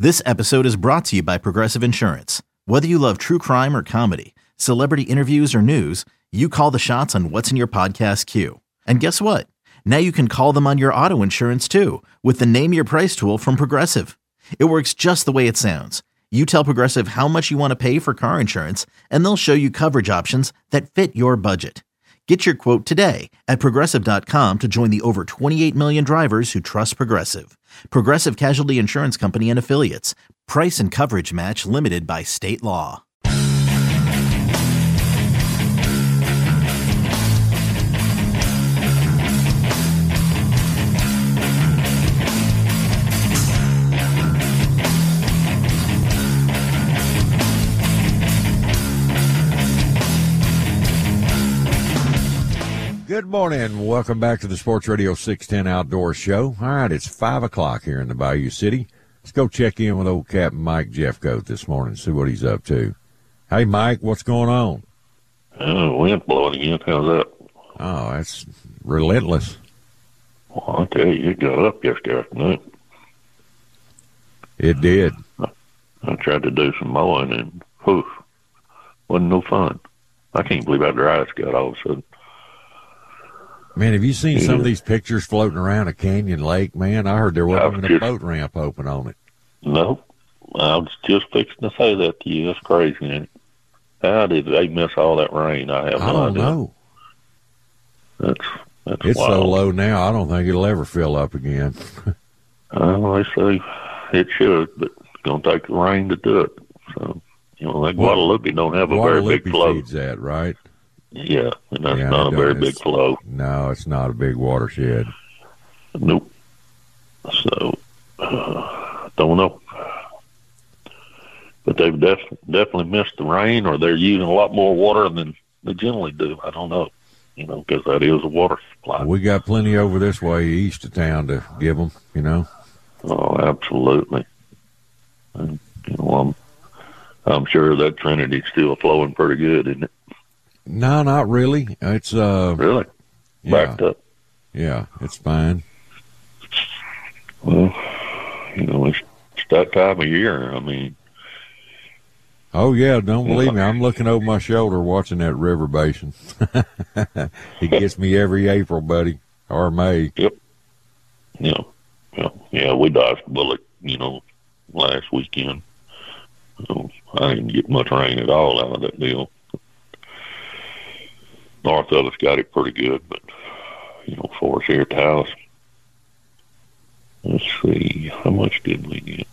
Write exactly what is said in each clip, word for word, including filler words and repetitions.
This episode is brought to you by Progressive Insurance. Whether you love true crime or comedy, celebrity interviews or news, you call the shots on what's in your podcast queue. And guess what? Now you can call them on your auto insurance too with the Name Your Price tool from Progressive. It works just the way it sounds. You tell Progressive how much you want to pay for car insurance, and they'll show you coverage options that fit your budget. Get your quote today at Progressive dot com to join the over twenty-eight million drivers who trust Progressive. Progressive Casualty Insurance Company and Affiliates. Price and coverage match limited by state law. Good morning. Welcome back to the Sports Radio six ten Outdoor Show. All right, it's five o'clock here in the Bayou City. Let's go check in with old Captain Mike Jeffcoat this morning, see what he's up to. Hey, Mike, what's going on? Oh, wind blowing again. How's that? Oh, that's relentless. Well, I tell you, it got up yesterday afternoon. It did. I, I tried to do some mowing, and whew, wasn't no fun. I can't believe how dry it's got all of a sudden. Man, have you seen some of these pictures floating around a canyon lake, man? I heard there wasn't even a boat ramp open on it. No. I was just fixing to say that to you. That's crazy, ain't it? How did they miss all that rain? I have no I don't idea. know. That's, that's It's wild. so low now, I don't think it'll ever fill up again. Well, they say it should, but it's going to take the rain to do it. So, you know, that Guadalupe don't have a very big flow. Guadalupe feeds that, right? Yeah, and that's Yeah, not a very big it's- flow. No, it's not a big watershed. Nope. So, uh, don't know. But they've def- definitely missed the rain, or they're using a lot more water than they generally do. I don't know, you know, because that is a water supply. We got plenty over this way east of town to give them, you know. Oh, absolutely. And, you know, I'm, I'm sure that Trinity's still flowing pretty good, isn't it? No, not really. It's uh, Really? yeah, Backed up. yeah, it's fine. Well, you know, it's, it's that time of year. I mean, Oh yeah, don't believe me. I'm looking over my shoulder watching that river basin. It gets me every April, buddy, or May. yep. Yeah, yeah, yeah. We dodged a bullet, you know, last weekend. So I didn't get much rain at all out of that deal. North of us got it pretty good, but, you know, for us here at the house, let's see, how much did we get?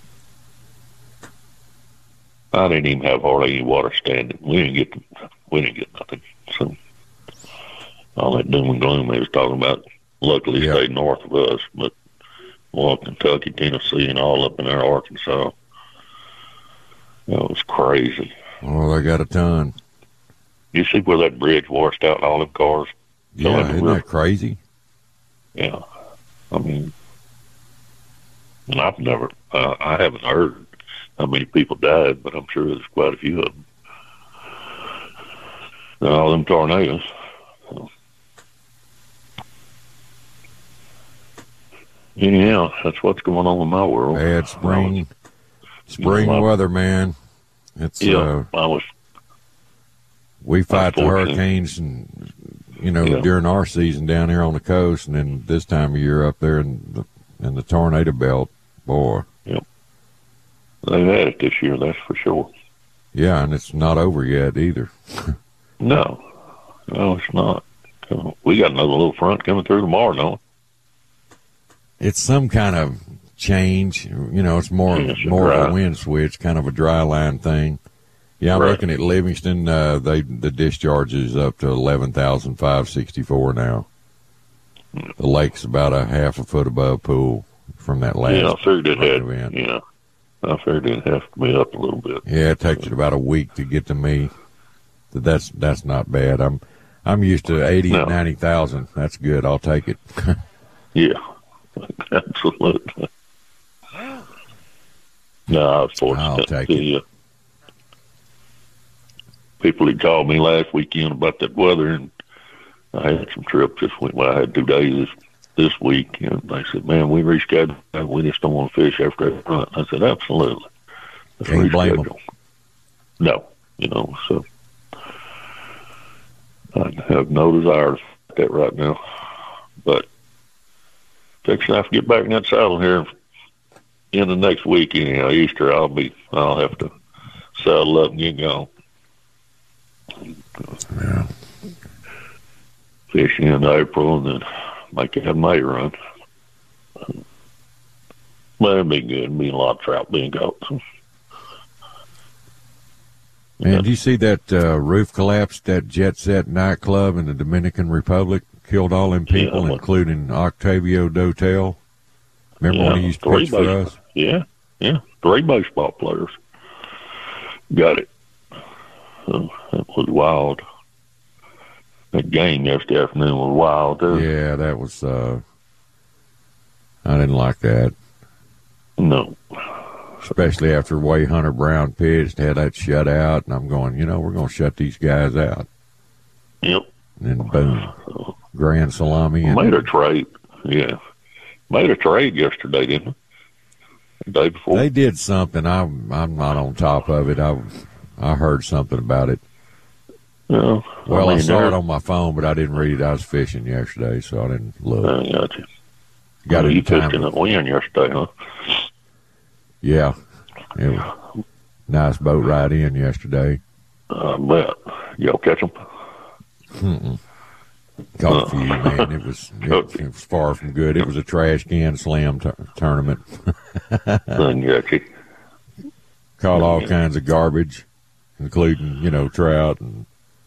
I didn't even have hardly any water standing. We didn't get, we didn't get nothing. So all that doom and gloom they was talking about, luckily Yep. stayed north of us, but well, Kentucky, Tennessee, and all up in there, Arkansas, that was crazy. Oh, they got a ton. You see where that bridge washed out all them cars? Yeah, Going to isn't river? that crazy? Yeah. I mean, and I've never, uh, I haven't heard how many people died, but I'm sure there's quite a few of them. And all them tornadoes. So. Anyhow, that's what's going on in my world. Bad spring, spring You know, I- weather, man. It's Yeah, uh, I was, we fight the Unfortunately. hurricanes, and you know, Yeah. during our season down here on the coast, and then this time of year up there in the in the tornado belt, boy. they've had it this year, that's for sure. Yeah, and it's not over yet either. No, no, it's not. So we got another little front coming through tomorrow, don't we? It's some kind of change. You know, it's more Yeah, it's a more of dry- a wind switch, kind of a dry line thing. Yeah, I'm Right. looking at Livingston. Uh, they the discharge is up to eleven thousand five sixty four now. The lake's about a half a foot above pool from that last Yeah, I figured it had, event. yeah, I figured it'd have to be up a little bit. Yeah, it takes it about a week to get to me. That's that's not bad. I'm I'm used to eighty No. and ninety thousand. That's good. I'll take it. Yeah, absolutely. No, I was I'll fortunate take to it. you. People had called me last weekend about that weather, and I had some trips this week. Well, I had two days this, this week, and they said, "Man, we rescheduled. We just don't want to fish after that hunt." I said, "Absolutely." Let's Can't blame them. No, you know, so I have no desire to fight that right now. But fixing to have to get back in that saddle here in the next week. Anyhow, Easter, I'll be, I'll have to saddle up and get going. Yeah. Fishing in April and then make that May run. But it'd be good. It'd be a lot of trout being caught. Man, did you see that uh, roof collapse, that Jet Set nightclub in the Dominican Republic? Killed all them people, yeah, including Octavio Dotel. Remember yeah, when he used to pitch for us? Yeah, yeah. Three baseball players got it. So that was wild. That game yesterday afternoon was wild, too. Yeah, that was, uh, I didn't like that. No. Especially after Way Hunter Brown pitched, had that shutout, and I'm going, you know, we're going to shut these guys out. Yep. And then boom, so, grand salami. And made a trade, yeah. Made a trade yesterday, didn't they? The day before. They did something. I, I'm not on top of it. I, I heard something about it. No, well, I, mean, I saw it on my phone, but I didn't read it. I was fishing yesterday, so I didn't look. I got you. Got well, it you time fished in the wind yesterday, huh? Yeah. It was a nice boat ride in yesterday. I bet. Y'all catch them? Mm-mm. Caught a few, man. It was, it, it was far from good. It was a trash can slam t- tournament. I got you. Caught all kinds of garbage, including, you know, trout and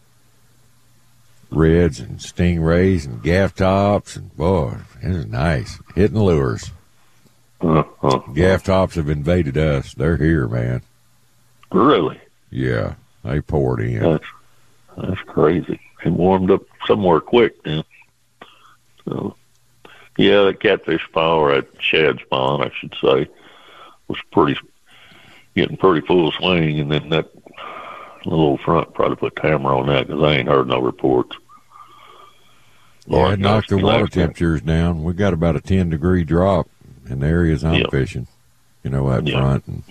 reds and stingrays and gaff tops, and boy, it was nice. Hitting lures. Uh, uh, Gaff tops have invaded us. They're here, man. Really? Yeah, they poured in. That's that's crazy. It warmed up somewhere quick then. So, yeah, the catfish spawn, or that shad spawn, I should say, was pretty getting pretty full swing, and then that little front probably put hammer on that because I ain't heard no reports. Yeah, it knocked the water temperatures down. We got about a ten degree drop in the areas I'm yep. fishing. You know, out yep. front. And,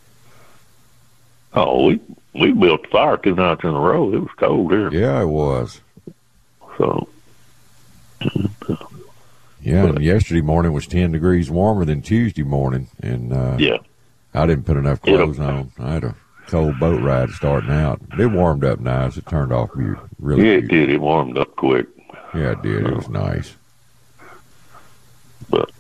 oh, we we built the fire two nights in a row. It was cold here. Yeah, it was. So. Yeah, but, and yesterday morning was ten degrees warmer than Tuesday morning, and uh, yeah, I didn't put enough clothes on. I had a cold boat ride starting out. It warmed up nice. It turned off beautiful. Really, yeah, it beautiful. did. It warmed up quick. Yeah, it did. It was nice. But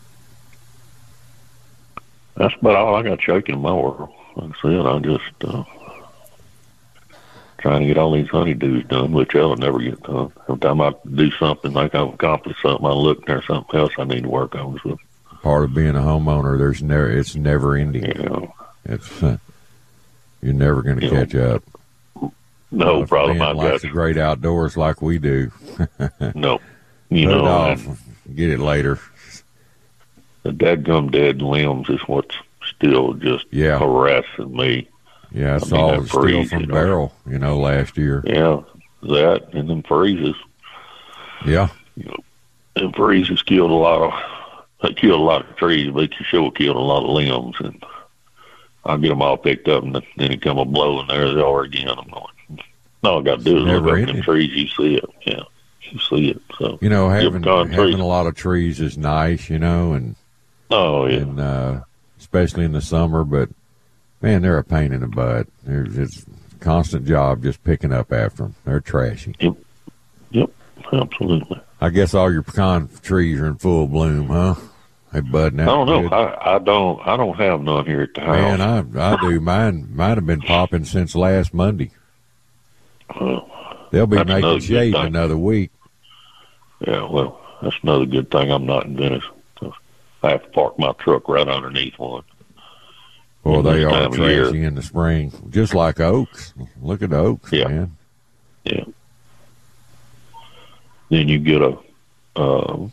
that's about all I got shaking in my world. Like I said, I'm just uh, trying to get all these honeydews done, which I'll never get done. Every time I do something, like I've accomplished something, I look and there's something else I need to work on. So, part of being a homeowner, there's never it's never ending. You know, it's uh, you're never going to catch know, up. No well, problem. I likes got the great outdoors like we do. No, you Put know, it off. Get it later. The dadgum dead limbs is what's still just yeah. harassing me. Yeah, I, I mean, saw the steel freeze, from you know. barrel, you know, last year. Yeah, that and them freezes. Yeah. You know, them freezes killed a lot of, they killed a lot of trees, but you sure killed a lot of limbs. And I'll get them all picked up, and then it come a blow, and there they are again. I'm going, all I got to do is look up them trees, you see it. Yeah, you see it. So you know, having having a lot of trees is nice, you know, and oh yeah, and uh, especially in the summer. But man, they're a pain in the butt. There's it's a constant job just picking up after them. They're trashy. Yep, yep, absolutely. I guess all your pecan trees are in full bloom, huh? They budding out. I don't know. Good. I, I don't. I don't have none here at the house. Man, I I do. Mine might have been popping since last Monday. Well, they'll be making shade in another week. Yeah, well, that's another good thing. I'm not in Venice. So I have to park my truck right underneath one. Well, they are trashy in the spring, just like oaks. Look at the oaks, yeah. man. Yeah. Then you get a. Uh,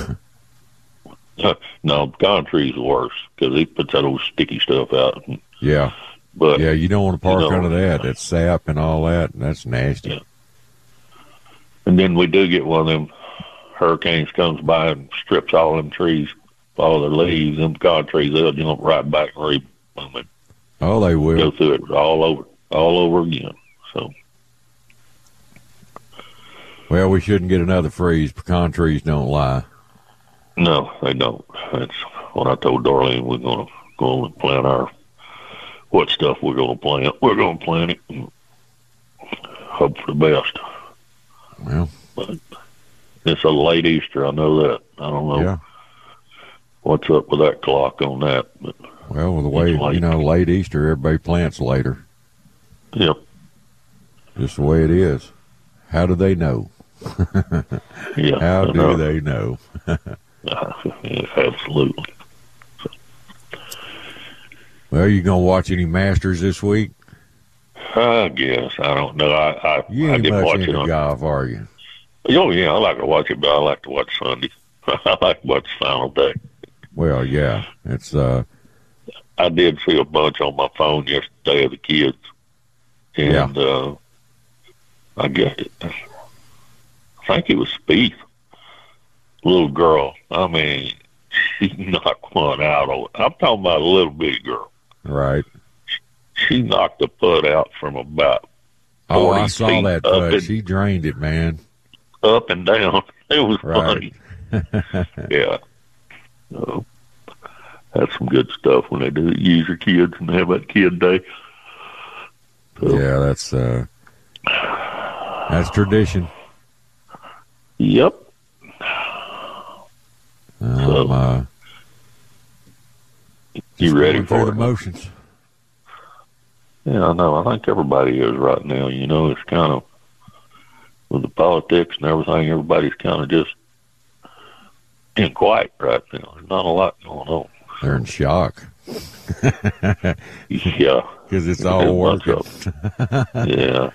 no, pecan tree's worse because it puts that old sticky stuff out. Yeah. But yeah, you don't want to park you know, under that. That's sap and all that, and that's nasty. Yeah. And then we do get one of them hurricanes comes by and strips all them trees, all their leaves, them cod trees, they'll jump right back and reboom it. Oh, they will. Go through it all over, all over again. So. Well, we shouldn't get another freeze. Pecan trees don't lie. No, they don't. That's what I told Darlene. We're going to go and plant our, what stuff we're going to plant. We're going to plant it and hope for the best. Well. But it's a late Easter. I know that. I don't know yeah. what's up with that clock on that. But well, with the way, you know, late Easter, everybody plants later. Yep. Just the way it is. How do they know? yeah. How do know. they know? uh, yeah, absolutely. So. Well, you going to watch any Masters this week? I guess. I don't know. I, I, you ain't I didn't much watch into it on golf, are you? Oh, yeah, I like to watch it, but I like to watch Sunday. I like to watch the final day. Well, yeah. It's uh. I did see a bunch on my phone yesterday of the kids. And yeah. uh, I guess it, I think it was Spieth. Little girl. I mean, she knocked one out. On, I'm talking about a little bitty girl. Right. She knocked the putt out from about Oh, I saw feet that putt. And, she drained it, man. Up and down. It was right. funny. yeah. So, that's some good stuff when they do it. Use your kids and have that kid day. So, yeah, that's uh, that's tradition. Yep. Um, so, uh, you ready for the it? motions? Yeah, I know. I think everybody is right now. You know, it's kind of with the politics and everything. Everybody's kind of just in quiet right now. There's not a lot going on. They're in shock. yeah, because it's all working. yeah.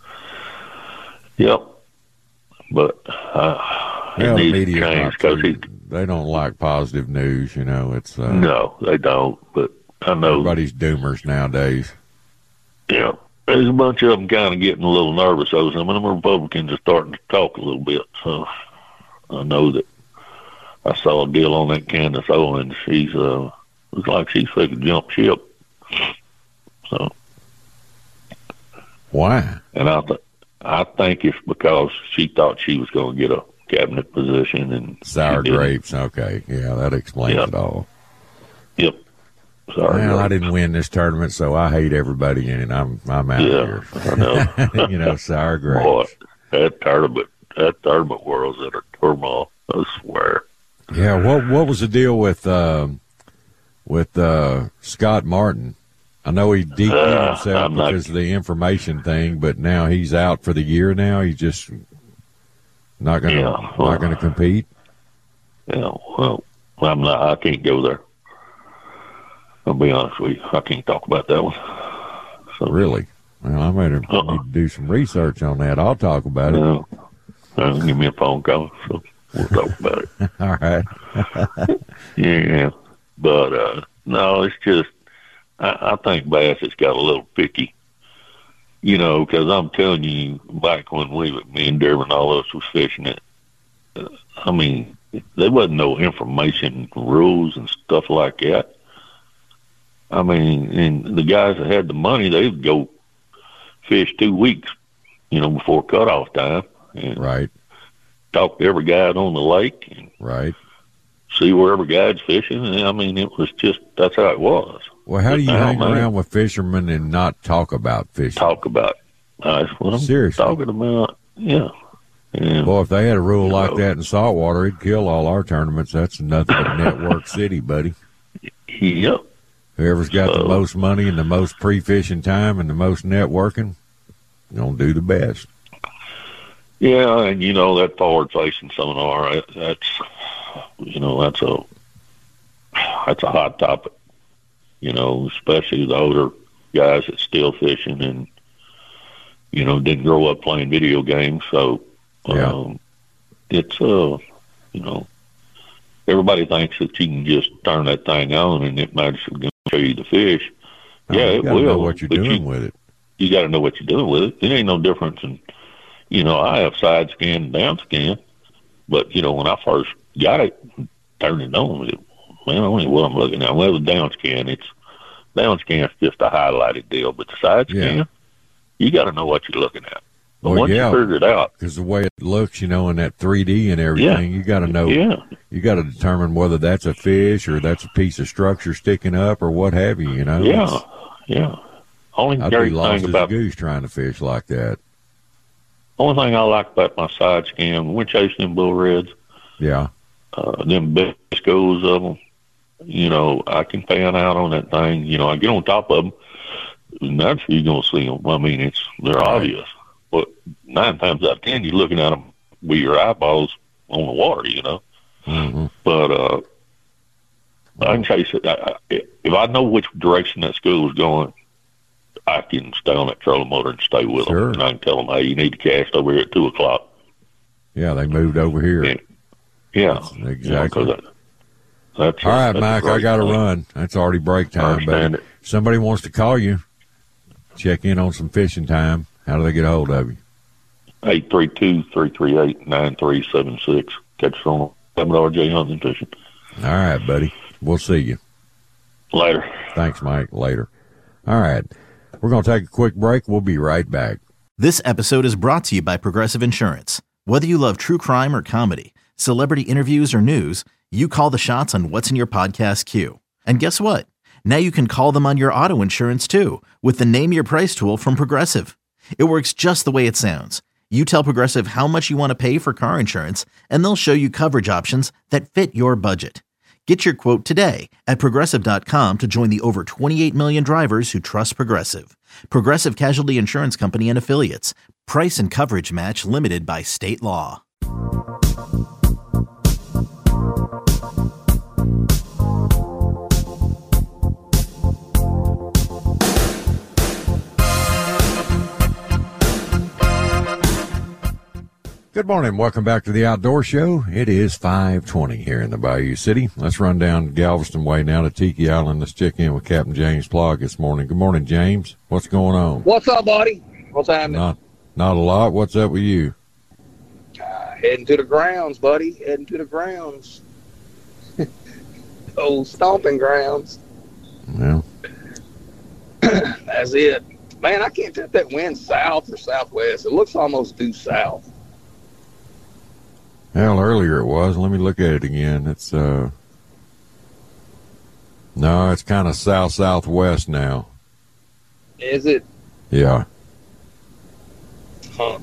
Yep. But uh, well, it the needs to change because they don't like positive news. You know, it's uh, no, they don't. But I know everybody's doomers nowadays. Yeah, there's a bunch of them kind of getting a little nervous over some of them Republicans are starting to talk a little bit. So I know that I saw a deal on that Candace Owens. She's uh, looks like she's fixing to jump ship. So why? And I th- I think it's because she thought she was going to get a cabinet position and sour grapes. Okay, yeah, that explains yep. it all. Yep. Sorry, well, I didn't win this tournament, so I hate everybody in it. I'm I'm out yeah, here. I know. You know, sour grapes. Boy, that tournament, that tournament world's in a turmoil. I swear. Yeah. What What was the deal with um, with uh, Scott Martin? I know he deep uh, himself not, because of the information thing, but now he's out for the year. Now he's just not going to yeah, well, not going to compete. Yeah. Well, I'm not. I can't go there. I'll be honest with you. I can't talk about that one. So, really? Well, I might uh-uh. need to do some research on that. I'll talk about it. Uh, uh, give me a phone call, so we'll talk about it. All right. yeah. But, uh, no, it's just, I, I think Bassett's got a little picky. You know, because I'm telling you, back when we, me and Dervin, all of us was fishing it, uh, I mean, there wasn't no information rules and stuff like that. I mean, and the guys that had the money, they'd go fish two weeks, you know, before cutoff time. And right. Talk to every guide on the lake. And right. See where every guide's fishing. And, I mean, it was just, that's how it was. Well, how but do you now, hang man, around with fishermen and not talk about fishing? Talk about it. That's what I'm Seriously. talking about. Yeah. And, well, if they had a rule like know, that in saltwater, it'd kill all our tournaments. That's nothing but network city, buddy. Yep. Whoever's got so, the most money and the most pre-fishing time and the most networking, gonna do the best. Yeah, and you know that forward-facing seminar, that's you know that's a that's a hot topic. You know, especially the older guys that's still fishing and you know didn't grow up playing video games, so yeah. um, it's uh you know everybody thinks that you can just turn that thing on and it might just show you the fish. Oh, yeah, you it gotta will. Know what you're doing you, with it. You got to know what you're doing with it. It ain't no difference in, you know, I have side scan and down scan, But, you know, when I first got it, turned it on, it, man, I don't know what I'm looking at. Well, the down scan, it's, down scan's just a highlighted deal, but the side scan, Yeah. you got to know what you're looking at. But Well, once yeah, you figure it out, because the way it looks, you know, in that three D and everything, Yeah. you got to know. yeah, You got to determine whether that's a fish or that's a piece of structure sticking up or what have you. You know. yeah, It's- yeah. Only I'd great be lost thing as about a goose trying to fish like that. only thing I like about my side scan, when we're chasing them bull reds, Yeah. uh, them best goes of them, you know, I can pan out on that thing. You know, I get on top of them, and that's you're gonna see them. I mean, it's they're Right. obvious, but nine times out of ten, you're looking at them with your eyeballs on the water. You know, Mm-hmm. but uh, I can chase it. I, I, if I know which direction that school is going, I can stay on that trolling motor and stay with Sure. them, and I can tell them, hey, you need to cast over here at two o'clock. Yeah, they moved over here. Yeah. Yeah, That's you know, exactly. 'cause that, that's a- All right, that's a Mike, I great got to thing. run. It's already break I time, understand but it. if somebody wants to call you, check in on some fishing time. How do they get a hold of you? eight three two, three three eight, nine three seven six. Catch us on Labrador J Hunting Fishing. All right, buddy. We'll see you. Later. Thanks, Mike. Later. All right. We're going to take a quick break. We'll be right back. This episode is brought to you by Progressive Insurance. Whether you love true crime or comedy, celebrity interviews or news, you call the shots on what's in your podcast queue. And guess what? Now you can call them on your auto insurance too with the Name Your Price tool from Progressive. It works just the way it sounds. You tell Progressive how much you want to pay for car insurance, and they'll show you coverage options that fit your budget. Get your quote today at Progressive dot com to join the over twenty-eight million drivers who trust Progressive. Progressive Casualty Insurance Company and Affiliates. Price and coverage match limited by state law. Good morning. Welcome back to the Outdoor Show. It is five twenty here in the Bayou City. Let's run down Galveston Way now to Tiki Island. Let's check in with Captain James Plog this morning. Good morning, James. What's going on? What's up, buddy? What's happening? Not, not a lot. What's up with you? Uh, heading to the grounds, buddy. Heading to the grounds. Old stomping grounds. Well, That's it. Man, I can't tell if that wind's south or southwest. It looks almost due south. hell, earlier it was. Let me look at it again. It's, uh, no, it's kind of south-southwest now. Is it? Yeah. Huh.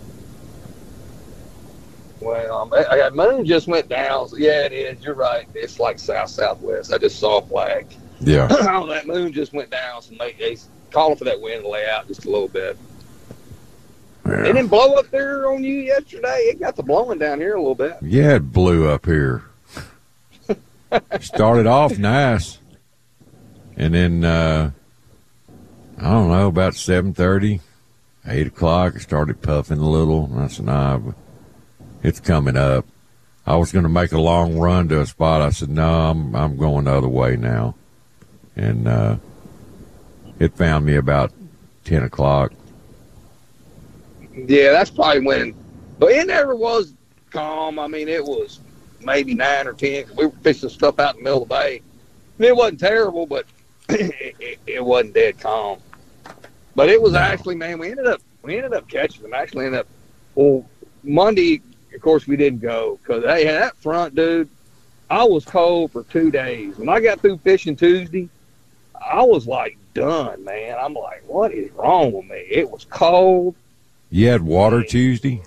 Well, um, I, I, moon just went down. So yeah, it is. You're right. It's like south-southwest. I just saw a flag. Yeah. Oh, that moon just went down. So they, they calling for that wind to lay out just a little bit. It Yeah. didn't blow up there on you yesterday. It got the blowing down here a little bit. Yeah, it blew up here. Started off nice. And then, uh, I don't know, about seven thirty, eight o'clock, it started puffing a little. And I said, nah, it's coming up. I was going to make a long run to a spot. I said, no, I'm, I'm going the other way now. And uh, it found me about ten o'clock. Yeah, that's probably when. But it never was calm. I mean, it was maybe nine or ten. We were fishing stuff out in the middle of the bay. It wasn't terrible, but it, it, it wasn't dead calm. But it was No. actually, man, we ended up we ended up catching them. Actually, ended up. Well, Monday, of course, we didn't go because hey, that front, dude. I was cold for two days. When I got through fishing Tuesday, I was like done, man. I'm like, what is wrong with me? It was cold. You had water Tuesday?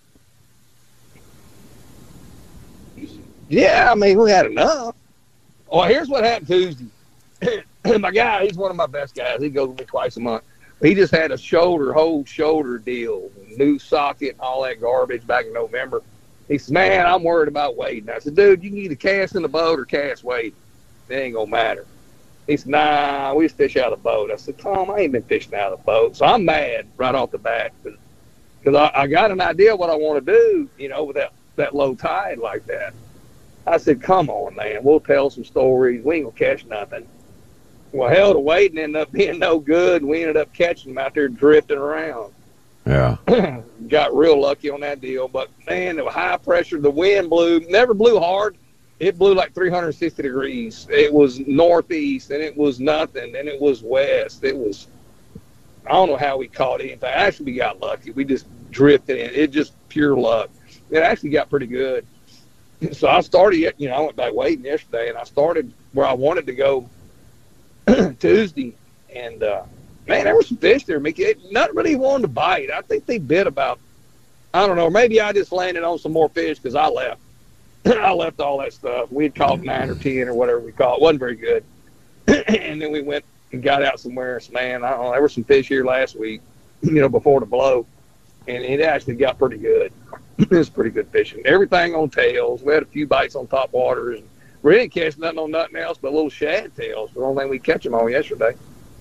Yeah, I mean, we had enough. Oh, here's what happened Tuesday. My guy, he's one of my best guys. He goes with me twice a month. He just had a shoulder, whole shoulder deal, new socket and all that garbage back in November. He says, man, I'm worried about wading. I said, dude, you can either cast in the boat or cast wading. It ain't going to matter. He said, nah, we just fish out of the boat. I said, Tom, I ain't been fishing out of the boat. So I'm mad right off the bat because I, I got an idea what I want to do, you know, with that, that low tide like that. I said, come on, man. We'll tell some stories. We ain't going to catch nothing. Well, hell, the wading ended up being no good, and we ended up catching them out there drifting around. Yeah. Got real lucky on that deal. But, man, the high pressure, the wind blew, never blew hard. It blew like three hundred sixty degrees. It was northeast, and it was nothing, and it was west. It was, I don't know how we caught anything. Actually, we got lucky. We just drifted in. It just pure luck. It actually got pretty good. So I started, you know, I went back waiting yesterday, and I started where I wanted to go Tuesday. And, uh, man, there were some fish there, Mickey. It, not really wanting to bite. I think they bit about, I don't know, maybe I just landed on some more fish because I left. I left all that stuff. We had caught nine or ten or whatever we caught. It wasn't very good. And then we went and got out somewhere. So, man, I don't know, there were some fish here last week, you know, before the blow. And it actually got pretty good. It was pretty good fishing. Everything on tails. We had a few bites on top waters. And we didn't catch nothing on nothing else but little shad tails. The only thing we catch them on yesterday.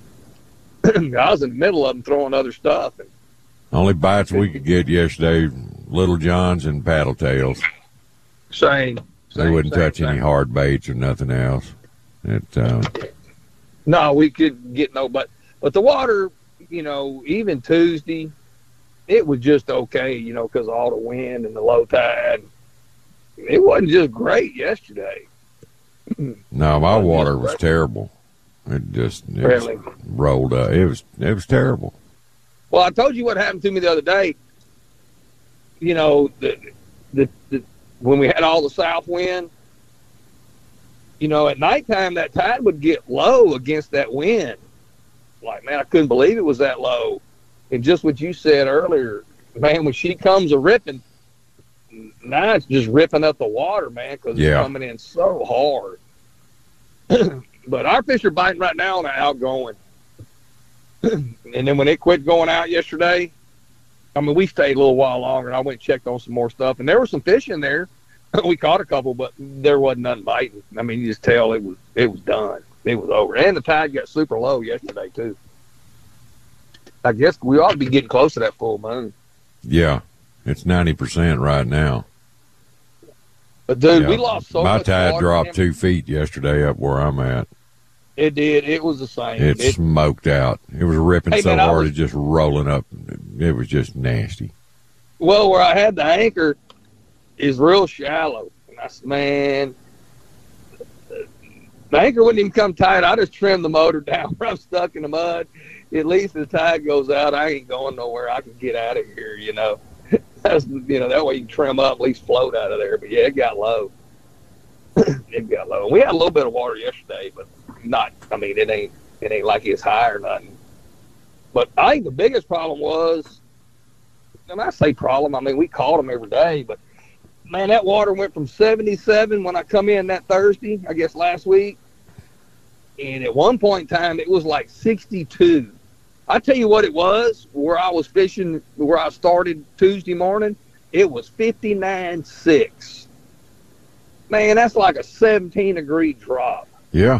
I was in the middle of them throwing other stuff. And only bites we could get yesterday, Little Johns and paddle tails. Same. They same, wouldn't same, touch same. any hard baits or nothing else. It, uh, No, we couldn't get no, but, but the water, you know, even Tuesday, it was just okay, you know, because of all the wind and the low tide. It wasn't just great yesterday. no, my water was terrible. It just it Really? was rolled up. It was it was terrible. Well, I told you what happened to me the other day. You know, the, the, the when we had all the south wind, you know, at nighttime that tide would get low against that wind. Like, man, I couldn't believe it was that low. And just what you said earlier, man, when she comes a ripping, now it's just ripping up the water, man, because Yeah. it's coming in so hard. But our fish are biting right now on the outgoing. And then when it quit going out yesterday, I mean, we stayed a little while longer, and I went and checked on some more stuff. And there were some fish in there. We caught a couple, but there wasn't nothing biting. I mean, you just tell it was it was done. It was over. And the tide got super low yesterday, too. I guess we ought to be getting close to that full moon. Yeah, it's ninety percent right now. But, dude, Yeah. we lost so My much tide water. dropped two feet yesterday up where I'm at. It did. It was the same. It, It, smoked out. It was ripping Hey, so man, I hard, was- it just rolling up. It was just nasty. well, where I had the anchor is real shallow. And I said, man, the anchor wouldn't even come tight. I just trimmed the motor down where I'm stuck in the mud. At least the tide goes out, I ain't going nowhere. I can get out of here, you know. That's, you know, that way you can trim up, at least float out of there. But, yeah, it got low. It got low. We had a little bit of water yesterday, but not, I mean, it ain't it ain't like it's high or nothing. But I think the biggest problem was, and I say problem, I mean, we caught them every day, but, man, that water went from seventy-seven when I come in that Thursday, I guess last week, and at one point in time, it was like sixty-two. I tell you what it was, where I was fishing, where I started Tuesday morning, it was fifty-nine six. Man, that's like a seventeen-degree drop. Yeah.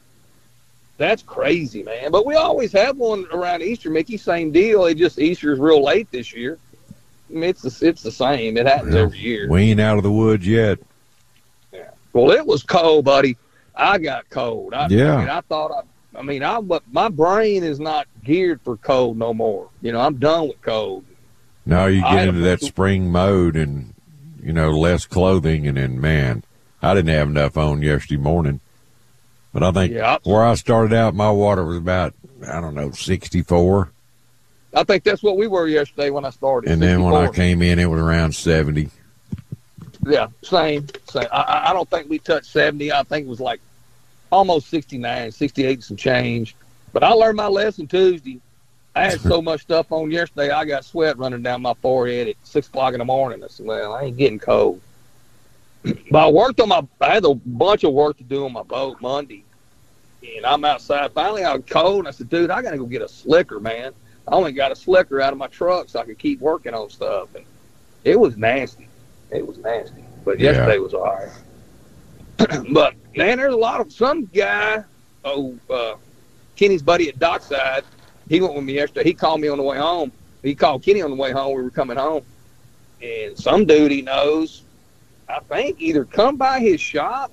That's crazy, man. But we always have one around Easter, Mickey. Same deal. It just Easter's real late this year. I mean, it's the, it's the same. It happens Well, every year. We ain't out of the woods yet. Yeah. Well, it was cold, buddy. I got cold. I, Yeah. I mean, I thought I. I mean, I. But my brain is not geared for cold no more. You know, I'm done with cold. Now you I get had into a- that spring mode and, you know, less clothing. And then, man, I didn't have enough on yesterday morning. But I think Yeah. where I started out, my water was about, I don't know, sixty-four. I think that's what we were yesterday when I started. And then when I sixty-four. came in, it was around seventy. Yeah, same. same. I- I, I don't think we touched seventy. I think it was like almost sixty-nine, sixty-eight, some change. But I learned my lesson Tuesday. I had so much stuff on yesterday, I got sweat running down my forehead at six o'clock in the morning. I said, well, I ain't getting cold. But I worked on my, I had a bunch of work to do on my boat Monday. And I'm outside. Finally, I was cold. And I said, dude, I got to go get a slicker, man. I only got a slicker out of my truck so I could keep working on stuff. And it was nasty. It was nasty. But Yeah. yesterday was all right. But, man, there's a lot of, some guy, oh, uh, Kenny's buddy at Dockside, he went with me yesterday. He called me on the way home. He called Kenny on the way home. We were coming home. And some dude he knows, I think, either come by his shop.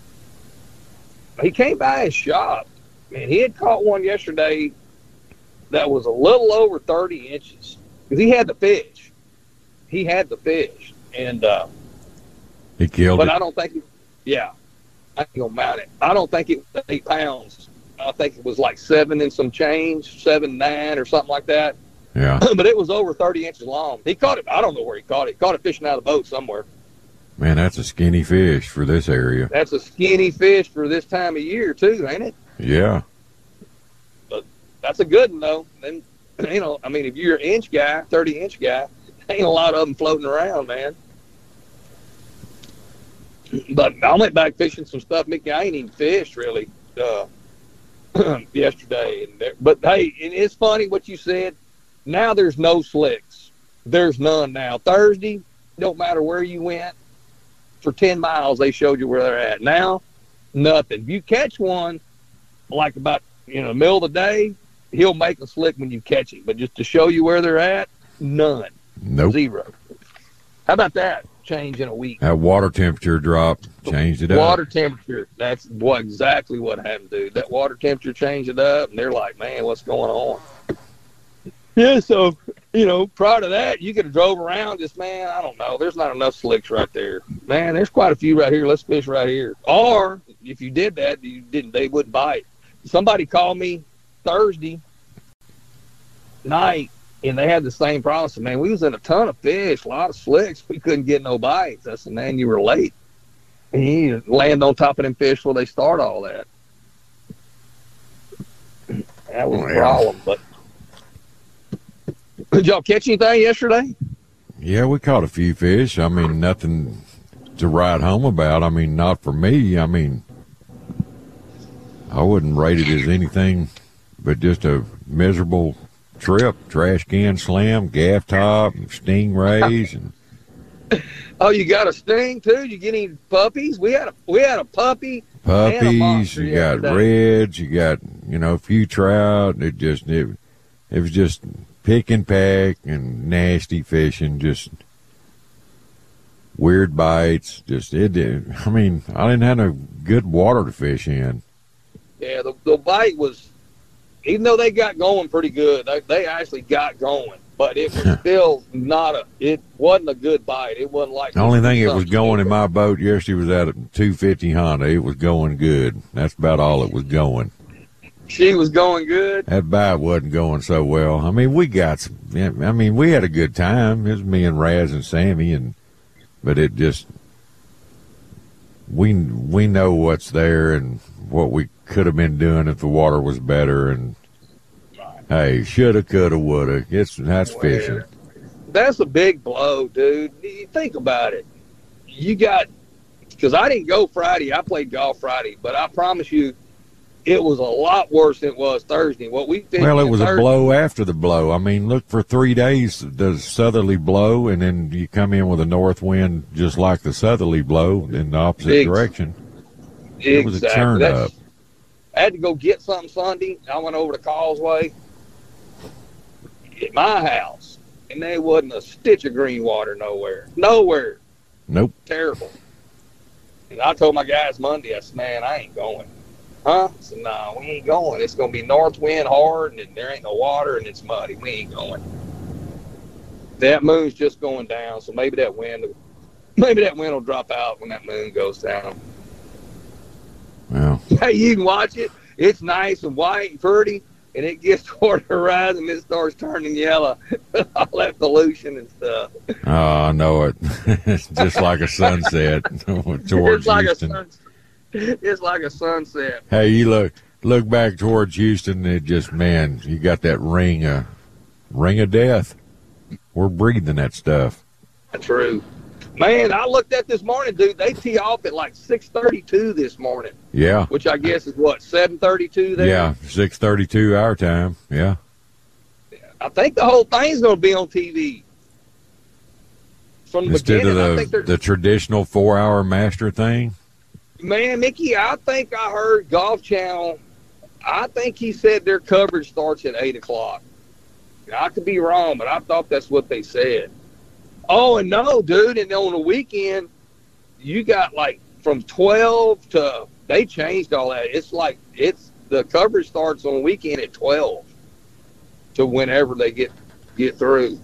He came by his shop. Man, he had caught one yesterday that was a little over thirty inches because he had the fish. He had the fish, and uh, he killed but it. I don't think. He, yeah, I ain't gonna mount it. I don't think it was eight pounds. I think it was like seven and some change, seven nine or something like that. Yeah. But it was over thirty inches long. He caught it. I don't know where he caught it. He caught it fishing out of the boat somewhere. Man, that's a skinny fish for this area. That's a skinny fish for this time of year too, ain't it? Yeah. But that's a good one though. Then you know, I mean, if you're an inch guy, thirty inch guy, ain't a lot of them floating around, man. But I went back fishing some stuff, Mickey. I ain't even fished really uh, yesterday. And there, but hey, and it's funny what you said. Now there's no slicks. There's none now. Thursday, don't matter where you went. For ten miles, they showed you where they're at. Now, nothing. If you catch one, like about you know middle of the day, he'll make a slick when you catch it. But just to show you where they're at, none. Nope. Zero. How about that? Change in a week. That water temperature drop changed it up. Water temperature. That's what exactly what happened, dude. That water temperature changed it up, and they're like, man, what's going on? Yeah, so, you know, prior to that, you could have drove around just, man, I don't know. There's not enough slicks right there. Man, there's quite a few right here. Let's fish right here. Or, if you did that, you didn't. They wouldn't bite. Somebody called me Thursday night, and they had the same problem. I said, man, we was in a ton of fish, a lot of slicks. We couldn't get no bites. I said, man, you were late. And you land on top of them fish where they start all that. That was Oh, a yeah. problem. But did y'all catch anything yesterday? Yeah, we caught a few fish. I mean, nothing to write home about. I mean, not for me. I mean, I wouldn't rate it as anything but just a miserable trip. Trash can slam, gaff top, and stingrays, and Oh, you got a sting too? You get any puppies? We had a we had a puppy. and a puppies. monster You got yesterday. reds. You got you know a few trout. It just it, it was just pick and pack and nasty fishing. Just weird bites. Just it did. I mean, I didn't have no good water to fish in. Yeah, the the bite was, even though they got going pretty good, they, they actually got going, but it was still not a. It wasn't a good bite. It wasn't like The only thing it was something going in stupid. my boat yesterday was at a two fifty Honda. It was going good. That's about all it was going. She was going good. That bite wasn't going so well. I mean, we got some. I mean, we had a good time. It was me and Raz and Sammy, and but it just we we know what's there and what we could have been doing if the water was better. And hey, shoulda, coulda, woulda. It's that's fishing. That's a big blow, dude. You think about it. You got, because I didn't go Friday. I played golf Friday, but I promise you, it was a lot worse than it was Thursday. What we fished Well, it in was a Thursday- blow after the blow. I mean, look, for three days, the southerly blow, and then you come in with a north wind just like the southerly blow in the opposite Big. direction. It was a Exactly. turn That's- up. I had to go get something Sunday. I went over to Causeway at my house, and there wasn't a stitch of green water nowhere. Nowhere. Nope. Terrible. And I told my guys Monday, I said, man, I ain't going. Huh? I said, no, we ain't going. It's going to be north wind hard, and there ain't no water, and it's muddy. We ain't going. That moon's just going down, so maybe that wind, maybe that wind will drop out when that moon goes down. Well, Hey, you can watch it. It's nice and white and pretty, and it gets toward the horizon, it starts turning yellow. All that pollution and stuff. oh, I know it. It's just like a sunset towards it's like Houston. a sun, It's like a sunset. Hey, you look look back towards Houston. It just man, you got that ring, uh, ring of death. We're breathing that stuff. That's true. Man, I looked at this morning, dude. They tee off at like six thirty-two this morning, Yeah, which I guess is what, seven thirty-two there? yeah. Six thirty-two our time. Yeah. I think the whole thing's going to be on T V. From the Instead beginning, I of think the they're the traditional four hour master thing. Man, Mickey, I think I heard Golf Channel. I think he said their coverage starts at eight o'clock. Now, I could be wrong, but I thought that's what they said. Oh, and no, dude, and on the weekend, you got like from twelve to, they changed all that. It's like, it's, the coverage starts on the weekend at twelve. to whenever they get get through.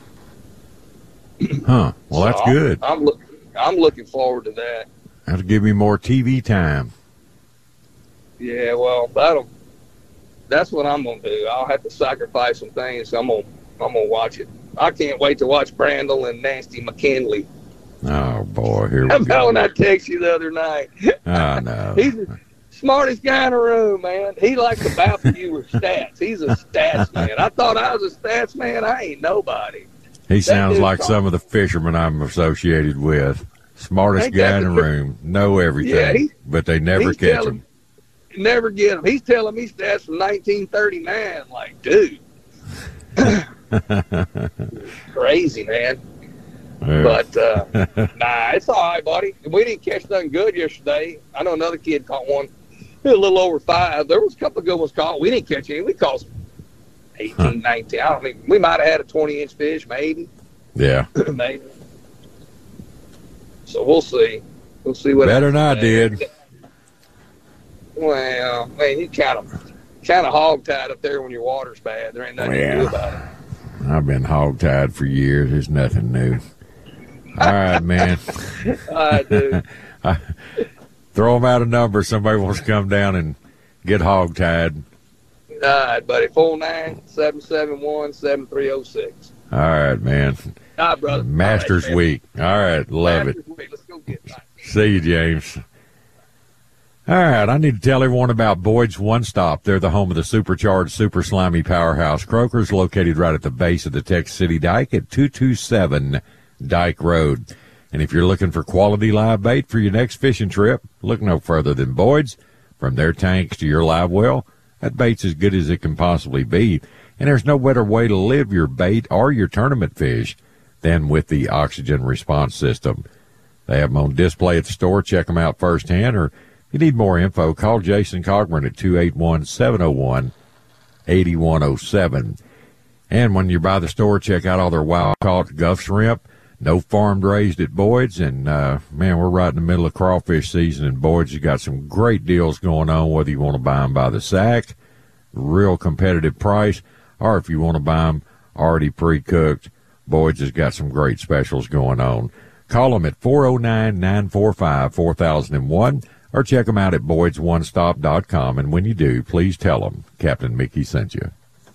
Huh. Well, So that's I'm- good. I'm look, I'm looking forward to that. That'll give me more T V time. Yeah, well, that'll that's what I'm gonna do. I'll have to sacrifice some things. I'm gonna I'm gonna watch it. I can't wait to watch Brandel and Nasty McKinley. Oh, boy. Here we How about when go. I text you the other night? I know. He's the smartest guy in the room, man. He likes to battle you with stats. He's a stats man. I thought I was a stats man. I ain't nobody. He sounds dude's like awesome. some of the fishermen I'm associated with. Smartest Ain't guy that in the the room. Know everything, Yeah, he- but they never he's catch telling- him. Never get him. He's telling me stats from nineteen thirty-nine. Like, dude, crazy, man. Yeah. But uh, nah, it's all right, buddy. We didn't catch nothing good yesterday. I know another kid caught one. It was a little over five. There was a couple of good ones caught. We didn't catch any. We caught some eighteen, Huh. nineteen. I don't think we might have had a twenty-inch fish, maybe, yeah. maybe. So we'll see. We'll see what Better happens than I today. did. Well, man, you kind of kind of hog tied up there when your water's bad. There ain't nothing you can do Yeah. about it. I've been hog-tied for years. There's nothing new. All right, man. All right, dude. Throw them out a number. Somebody wants to come down and get hog-tied. All right, buddy. four nine seven seven one seven three zero six. All right, man. All right, brother. Masters All right, man. Week. All right, love it. Masters Week. Let's go get it. See you, James. All right, I need to tell everyone about Boyd's One Stop. They're the home of the supercharged, super slimy powerhouse Croakers, located right at the base of the Texas City Dike at two two seven Dike Road. And if you're looking for quality live bait for your next fishing trip, look no further than Boyd's. From their tanks to your live well, that bait's as good as it can possibly be. And there's no better way to live your bait or your tournament fish than with the Oxygen Response System. They have them on display at the store. Check them out firsthand, or if you need more info, call Jason Cogburn at two eight one, seven oh one, eight one oh seven. And when you're by the store, check out all their wild-caught Guff shrimp. No farmed raised at Boyd's. And, uh, man, we're right in the middle of crawfish season, and Boyd's has got some great deals going on, whether you want to buy them by the sack, real competitive price, or if you want to buy them already pre-cooked, Boyd's has got some great specials going on. Call them at four oh nine, nine four five, four thousand one or check them out at boyds one stop dot com. And when you do, please tell them Captain Mickey sent you.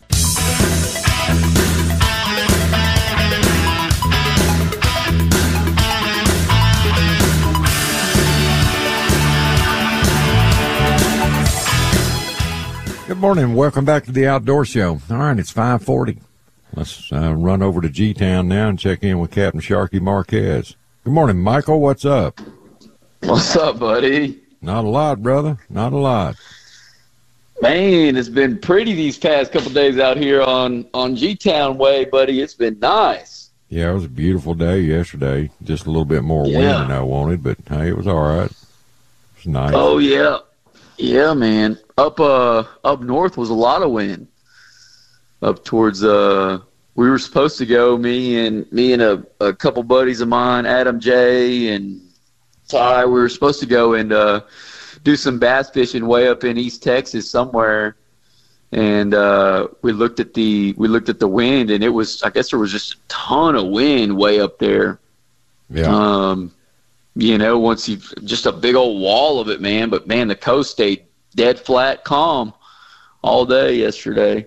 Good morning. Welcome back to the Outdoor Show. All right, it's five forty. Let's uh, run over to G-Town now and check in with Captain Sharky Marquez. Good morning, Michael. What's up? What's up, buddy? Not a lot, brother. Not a lot. Man, it's been pretty these past couple days out here on, on G-Town Way, buddy. It's been nice. Yeah, it was a beautiful day yesterday. Just a little bit more wind Yeah. than I wanted, but hey, it was all right. It was nice. Oh, yeah. Yeah, man. Up uh up north was a lot of wind. Up towards uh we were supposed to go, me and me and a, a couple buddies of mine, Adam J and Ty, we were supposed to go and uh do some bass fishing way up in East Texas somewhere. And uh we looked at the we looked at the wind, and it was I guess there was just a ton of wind way up there. Yeah. Um you know, once you just a big old wall of it, man. But man, the coast stayed dead flat, calm all day yesterday.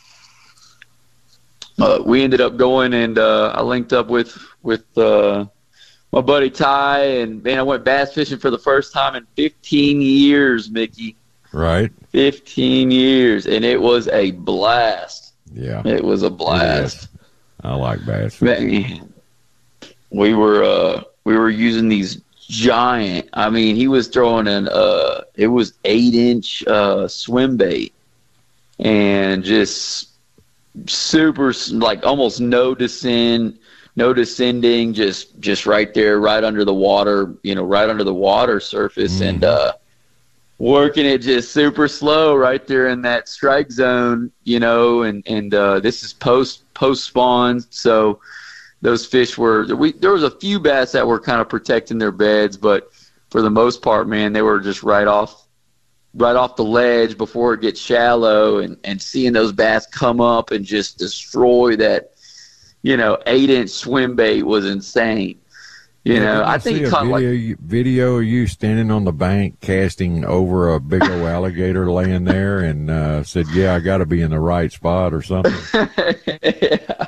Uh, we ended up going, and uh, I linked up with with uh, my buddy Ty, and man, I went bass fishing for the first time in fifteen years, Mickey. Right? fifteen years, and it was a blast. Yeah. It was a blast. I like bass. Man, we were uh, we were using these giant. I mean, he was throwing an uh, it was eight inch uh, swim bait, and just super like almost no descend, no descending, just just right there, right under the water, you know, right under the water surface, Mm. and uh, working it just super slow right there in that strike zone, you know, and and uh, this is post post spawn, so. Those fish were we. There was a few bass that were kind of protecting their beds, but for the most part, man, they were just right off, right off the ledge before it gets shallow, and, and seeing those bass come up and just destroy that, you know, eight-inch swim bait was insane. You yeah, know, I think see it a caught video, like you- video of you standing on the bank casting over a big old alligator laying there, and uh, said, "Yeah, I got to be in the right spot or something." yeah.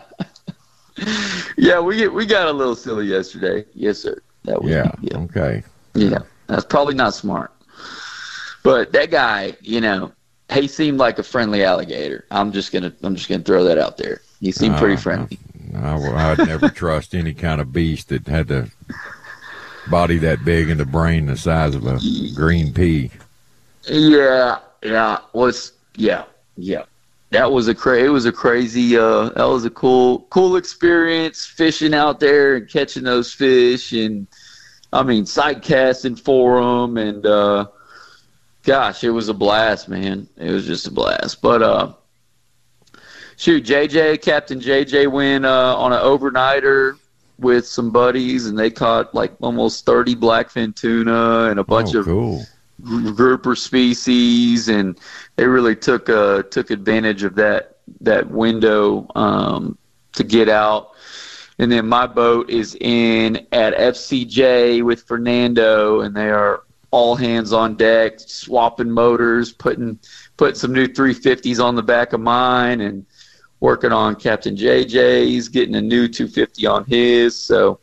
yeah, we we got a little silly yesterday. Yes, sir. That was Yeah. yeah. Okay. Yeah, that's probably not smart. But that guy, you know, he seemed like a friendly alligator. I'm just gonna I'm just gonna throw that out there. He seemed pretty Uh, friendly. I, I'd never trust any kind of beast that had the body that big and the brain the size of a green pea. Yeah, yeah, was yeah, yeah. That was a cra- it was a crazy uh that was a cool cool experience fishing out there and catching those fish, and I mean sight casting for them, and uh gosh, it was a blast, man. It was just a blast. But uh shoot, J J, Captain J J went uh, on an overnighter with some buddies, and they caught like almost thirty blackfin tuna and a bunch Oh, of cool. grouper species, and they really took uh, took advantage of that that window um, to get out. And then my boat is in at F C J with Fernando, and they are all hands on deck, swapping motors, putting putting some new three fifties on the back of mine, and working on Captain J J's, getting a new two fifty on his. So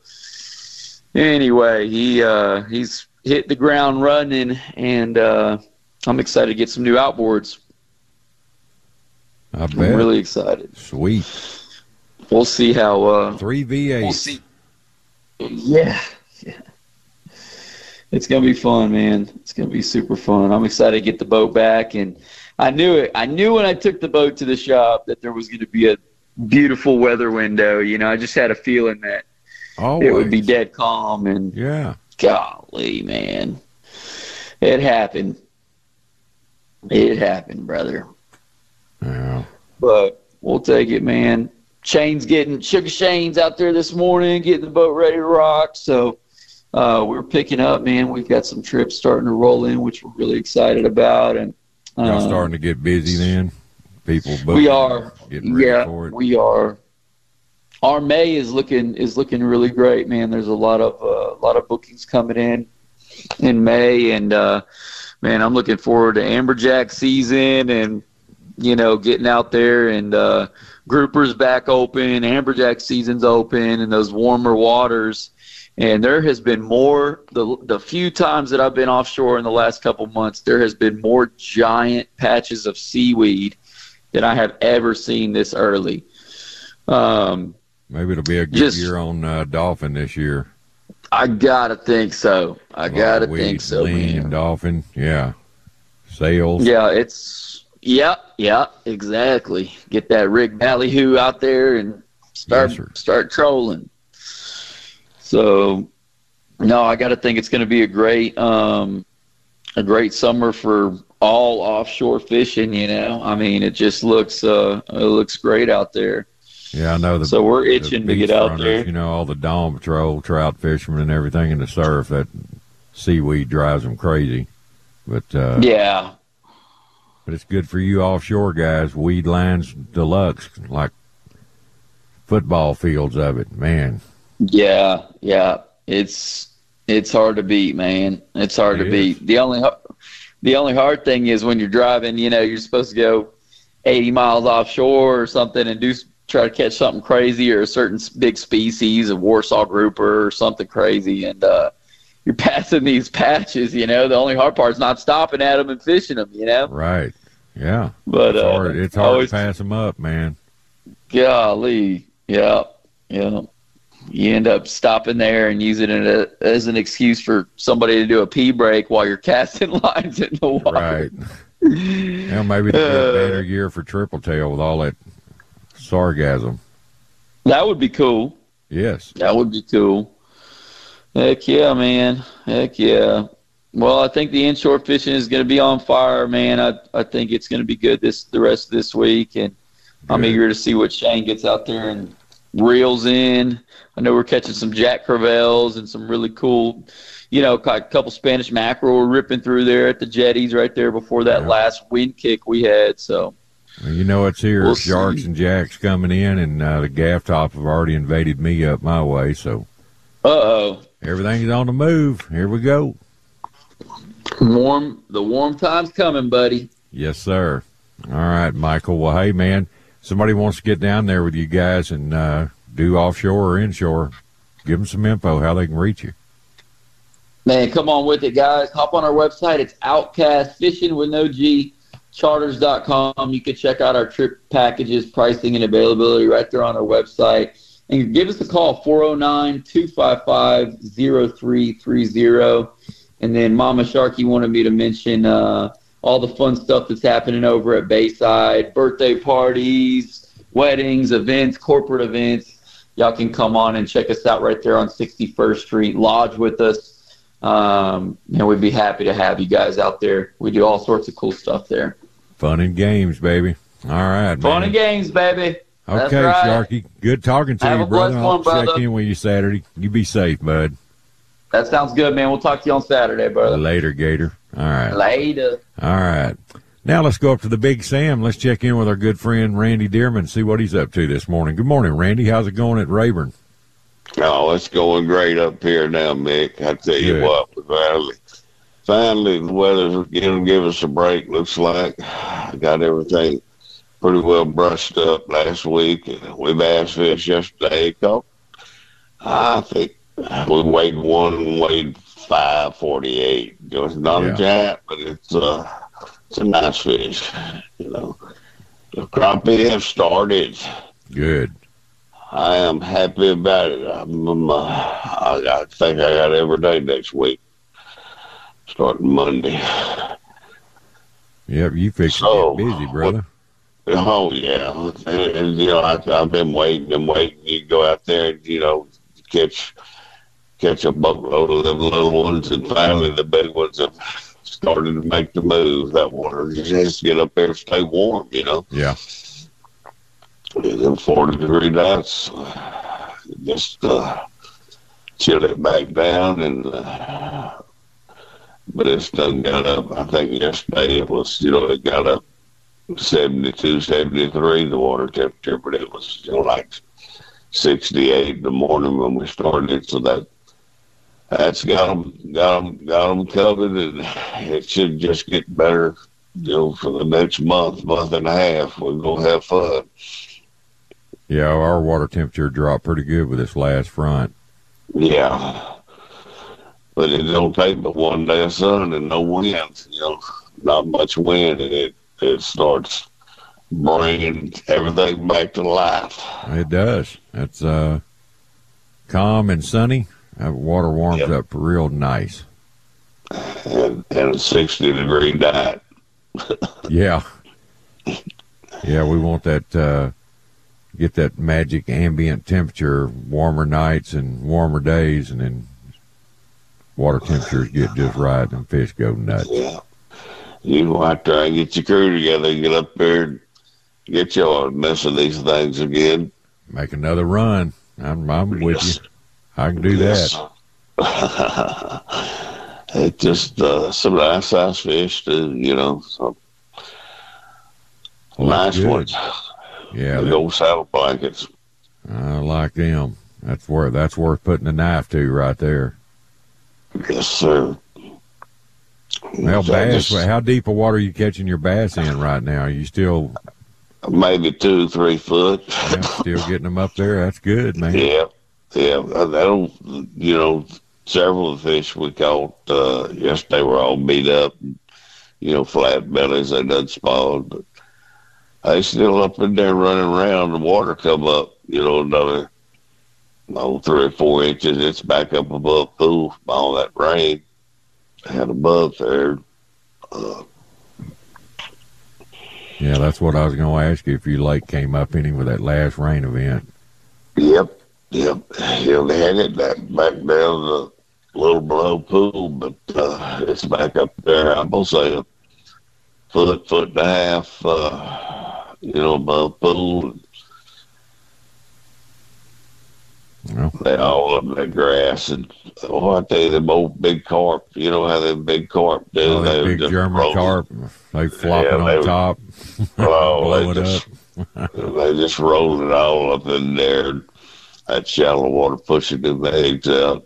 anyway, he uh, he's hit the ground running, and uh, I'm excited to get some new outboards. I bet. I'm really excited. Sweet. We'll see how. Uh, Three V eight. we'll see. Yeah, yeah. It's gonna be fun, man. It's gonna be super fun. I'm excited to get the boat back, and I knew it. I knew when I took the boat to the shop that there was going to be a beautiful weather window. You know, I just had a feeling that Always. it would be dead calm, and Yeah. golly, man, it happened. It happened, brother. Yeah. But we'll take it, man. Shane's getting Sugar Shane's out there this morning, getting the boat ready to rock. So uh, we're picking up, man. We've got some trips starting to roll in, which we're really excited about, and. Y'all uh, starting to get busy then? People booking, We are. getting ready Yeah, for it. we are. Our May is looking is looking really great, man. There's a lot of uh, a lot of bookings coming in in May, and uh, man, I'm looking forward to amberjack season, and you know, getting out there, and uh, groupers back open, amberjack season's open, and those warmer waters. And there has been more, the the few times that I've been offshore in the last couple months, there has been more giant patches of seaweed than I have ever seen this early. Um, Maybe it'll be a good Just- year on uh, dolphin this year. I gotta think so. I gotta Weed, think so, lean, man. dolphin, yeah. Sails. Yeah, it's yeah, yeah, exactly. Get that rig ballyhoo out there and start Yes, sir. start trolling. So, no, I got to think it's going to be a great, um, a great summer for all offshore fishing. You know, I mean, it just looks, uh, it looks great out there. Yeah, I know. The, So we're the itching to beach get out runners, there. You know, all the dawn patrol, trout fishermen, and everything in the surf. That seaweed drives them crazy. But uh, Yeah, but it's good for you offshore guys. Weed lines deluxe, like football fields of it, man. yeah, yeah. It's it's hard to beat, man. It's hard It to is. beat. The only har- the only hard thing is when you're driving. You know, you're supposed to go eighty miles offshore or something and do try to catch something crazy or a certain s- big species of Warsaw grouper or something crazy, and uh, you're passing these patches. You know, the only hard part is not stopping at them and fishing them. You know, Right. Yeah. but It's uh, hard, it's hard always, to pass them up, man. golly, yeah, yeah. You end up stopping there and using it a, as an excuse for somebody to do a pee break while you're casting lines in the water. Right. Yeah, maybe it'll be a Uh, better year for triple tail with all that sargasm. That would be cool. Yes. That would be cool. Heck yeah, man. Heck yeah. Well, I think the inshore fishing is going to be on fire, man. I I think it's going to be good this the rest of this week, and I'm Good. eager to see what Shane gets out there and reels in. I know we're catching some Jack Crevalles and some really cool, you know, a couple Spanish mackerel were ripping through there at the jetties right there before that yeah. last wind kick we had. So, well, you know, it's here. We'll Sharks see. and Jacks coming in, and uh, the gaff top have already invaded me up my way. So, uh-oh. Everything's on the move. Here we go. Warm, the warm time's coming, buddy. Yes, sir. All right, Michael. Well, hey, man, somebody wants to get down there with you guys and uh, do offshore or inshore. Give them some info how they can reach you. Man, come on with it, guys. Hop on our website. It's Outcast Fishing with no G, charters dot com. You can check out our trip packages, pricing, and availability right there on our website. And give us a call, four oh nine, two five five, oh three three oh. And then Mama Sharky wanted me to mention uh, all the fun stuff that's happening over at Bayside, birthday parties, weddings, events, corporate events. Y'all can come on and check us out right there on sixty-first Street. Lodge with us. Um, and we'd be happy to have you guys out there. We do all sorts of cool stuff there. Fun and games, baby. All right, Fun man. and games, baby. Okay, right. Sharky. Good talking to Have you, a brother. blessed I'll one, brother. check in with you Saturday. You be safe, bud. That sounds good, man. We'll talk to you on Saturday, brother. Later, Gator. All right. Later. All right. Now let's go up to the Big Sam. Let's check in with our good friend Randy Dearman, see what he's up to this morning. Good morning, Randy. How's it going at Rayburn? Oh, it's going great up here now, Mick. I tell you Good. what, we finally, finally the weather's going to give us a break, looks like. I got everything pretty well brushed up last week. We bass fished yesterday. Caught, I think we weighed one and weighed five forty-eight. It's not Yeah. a jack, but it's, uh, it's a nice fish. You know, the crappie have started. Good. I am happy about it. I'm, I'm, uh, I, I think I got every day next week, starting Monday. Yep, you fixing So, to get busy, brother. Oh, yeah. And, and you know, I, I've been waiting and waiting. You go out there and, you know, catch catch a boatload of them little ones, and finally the big ones have started to make the move. That water just has to get up there and stay warm, you know. Yeah. And them forty degree nights, just uh, chill it back down, and uh, but it's done got up. I think yesterday it was, you know, it got up seventy-two, seventy-three, the water temperature, but it was, you know, like sixty-eight in the morning when we started. So that that's got them, got them, got them covered, and it should just get better, you know, for the next month, month and a half. We're gonna have fun. Yeah, our water temperature dropped pretty good with this last front. Yeah, but it don't take but one day of sun and no wind. You know, not much wind, and it it starts bringing everything back to life. It does. It's uh, calm and sunny. That water warms Yep. up real nice. And and a sixty degree night. Yeah. Yeah, we want that, uh, get that magic ambient temperature, warmer nights and warmer days, and then water temperatures get just right and fish go nuts. Yeah. You go out there and get your crew together and get up there and get your mess of these things again. Make another run. I'm, I'm with Yes. you. I can do Yes. that. It just uh, some nice size fish too, you know. So Well, that's nice good. ones. Yeah, Big that- old saddle blankets. I like them. That's worth that's worth putting a knife to right there. Yes, sir. Well, So bass. just How deep of water are you catching your bass in right now? Are you still maybe two, three foot. yeah, still getting them up there? That's good, man. Yeah, yeah. I, I don't, you know, several of the fish we caught uh, yesterday were all beat up, you know, flat bellies. They done spawned, but they still up in there running around. The water come up, you know, another, oh, three or four inches. It's back up above pool by all that rain had above there. Uh, Yeah, that's what I was going to ask you if your lake came up any with that last rain event. Yep, yep. You know, they had it back, back down the little below pool, but uh, it's back up there. I'm going to say a foot, foot and a half, uh, you know, above pool. Well, they all up in the grass. And oh, I tell you, them old big carp, you know how them big carp do. oh, that they big just German roll- carp, they flop Yeah, it on they- top, Oh, blow they it just, up. they just rolled it all up in there. That shallow water pushing them eggs out.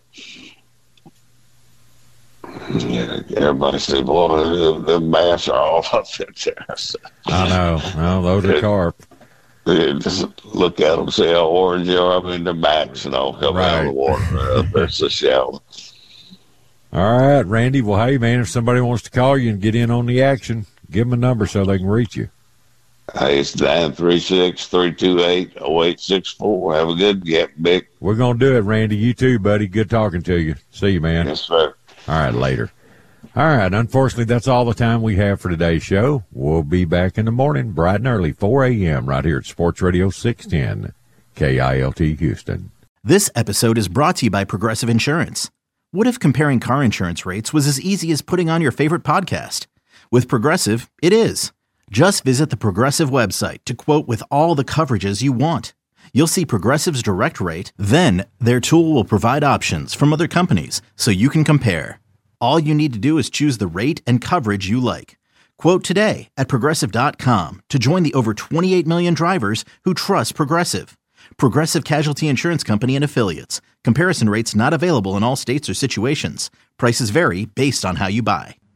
Yeah, everybody said, boy, the, the bass are all up in there. I know. Well, those are carp. They just look at them, see how orange they are. I mean, their backs and all come out of the water. Uh, that's so shallow. All right, Randy. Well, hey, man, if somebody wants to call you and get in on the action, give them a number so they can reach you. Hey, it's nine three six, three two eight, oh eight six four. Have a good get, Mick. We're going to do it, Randy. You too, buddy. Good talking to you. See you, man. Yes, sir. All right, later. All right, unfortunately, that's all the time we have for today's show. We'll be back in the morning, bright and early, four a.m., right here at Sports Radio six ten, K I L T Houston. This episode is brought to you by Progressive Insurance. What if comparing car insurance rates was as easy as putting on your favorite podcast? With Progressive, it is. Just visit the Progressive website to quote with all the coverages you want. You'll see Progressive's direct rate, then their tool will provide options from other companies so you can compare. All you need to do is choose the rate and coverage you like. Quote today at Progressive dot com to join the over twenty-eight million drivers who trust Progressive. Progressive Casualty Insurance Company and Affiliates. Comparison rates not available in all states or situations. Prices vary based on how you buy.